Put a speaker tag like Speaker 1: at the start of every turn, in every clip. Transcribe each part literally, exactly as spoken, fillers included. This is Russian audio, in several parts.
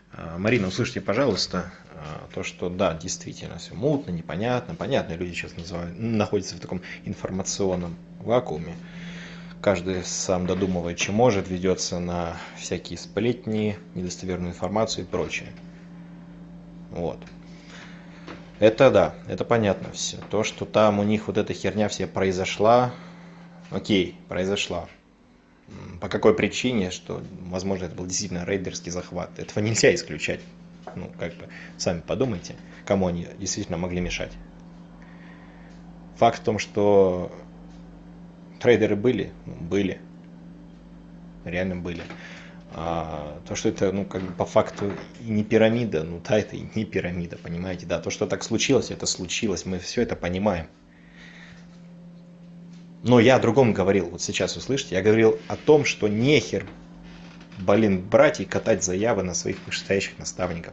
Speaker 1: А, Марина, услышьте, пожалуйста, а, то, что да, действительно, все мутно, непонятно. Понятно, люди сейчас называют, находятся в таком информационном вакууме. Каждый сам додумывает, что может, ведется на всякие сплетни, недостоверную информацию и прочее. Вот. Это да, это понятно все. То, что там у них вот эта херня вся произошла, окей, произошла. М, По какой причине, что, возможно, это был действительно рейдерский захват. Этого нельзя исключать. Ну, как бы, сами подумайте, кому они действительно могли мешать. Факт в том, что трейдеры были, ну, были, реально были. А то, что это, ну, как бы по факту и не пирамида, ну да, это и не пирамида, понимаете, да. То, что так случилось, это случилось, мы все это понимаем. Но я о другом говорил, вот сейчас услышите, я говорил о том, что нехер, блин, брать и катать заявы на своих вышестоящих наставников.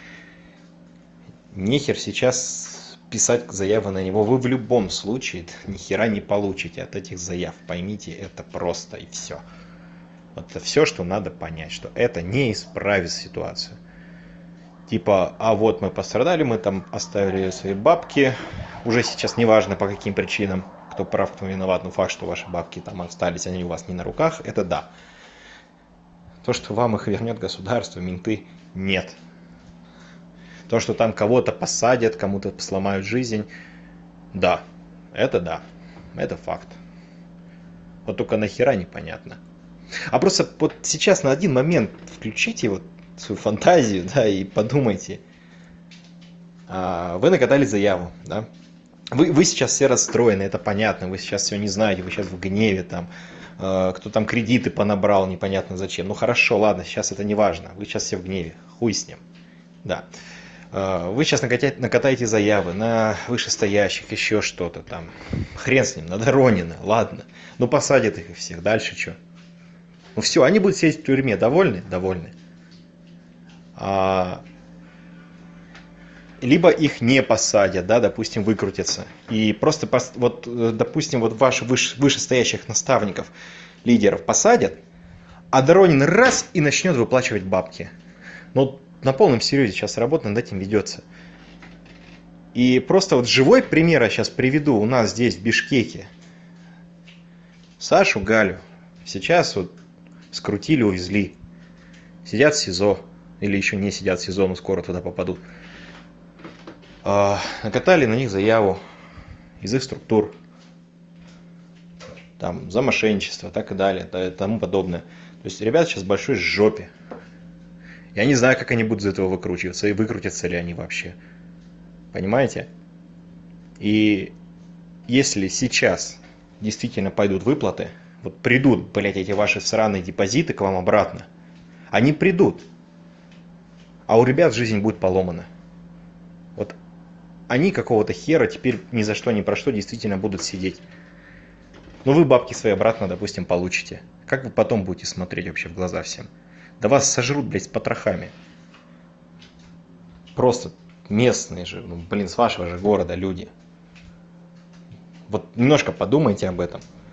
Speaker 1: Нехер сейчас писать заявы на него. Вы в любом случае ни хера не получите от этих заяв. Поймите это просто и все. Вот это все, что надо понять, что это не исправит ситуацию. Типа, а вот мы пострадали, мы там оставили свои бабки. Уже сейчас неважно по каким причинам, кто прав, кто виноват, но факт, что ваши бабки там остались, они у вас не на руках, это да. То, что вам их вернет государство, менты, нет. То, что там кого-то посадят, кому-то сломают жизнь, да, это да, это факт. Вот только нахера непонятно. А просто вот сейчас на один момент включите вот свою фантазию, да, и подумайте. А, Вы накатали заяву, да? Вы, вы сейчас все расстроены, это понятно, вы сейчас все не знаете, вы сейчас в гневе, там, э, кто там кредиты понабрал, непонятно зачем. Ну хорошо, ладно, сейчас это не важно, вы сейчас все в гневе, хуй с ним, да. Э, Вы сейчас накатаете, накатаете заявы на вышестоящих, еще что-то там, хрен с ним, на Доронина, ладно. Ну посадят их всех, дальше что? Ну все, они будут сидеть в тюрьме, довольны? Довольны. А, либо их не посадят, да, допустим, выкрутятся. И просто, вот, допустим, вот ваших выше, вышестоящих наставников, лидеров посадят, а Доронин раз и начнет выплачивать бабки. Ну, на полном серьезе сейчас работа над этим ведется. И просто вот живой пример я сейчас приведу у нас здесь, в Бишкеке. Сашу Галю сейчас вот скрутили, увезли. Сидят в СИЗО. Или еще не сидят в СИЗО, но скоро туда попадут. Накатали на них заяву из их структур. Там за мошенничество, так и далее, и тому подобное. То есть ребята сейчас в большой жопе. Я не знаю, как они будут из этого выкручиваться, и выкрутятся ли они вообще. Понимаете? И если сейчас действительно пойдут выплаты, вот придут, блядь, эти ваши сраные депозиты к вам обратно, они придут. А у ребят жизнь будет поломана. Вот они какого-то хера теперь ни за что, ни про что действительно будут сидеть. Ну вы бабки свои обратно, допустим, получите. Как вы потом будете смотреть вообще в глаза всем? Да вас сожрут, блядь, с потрохами. Просто местные же, ну, блин, с вашего же города люди. Вот немножко подумайте об этом.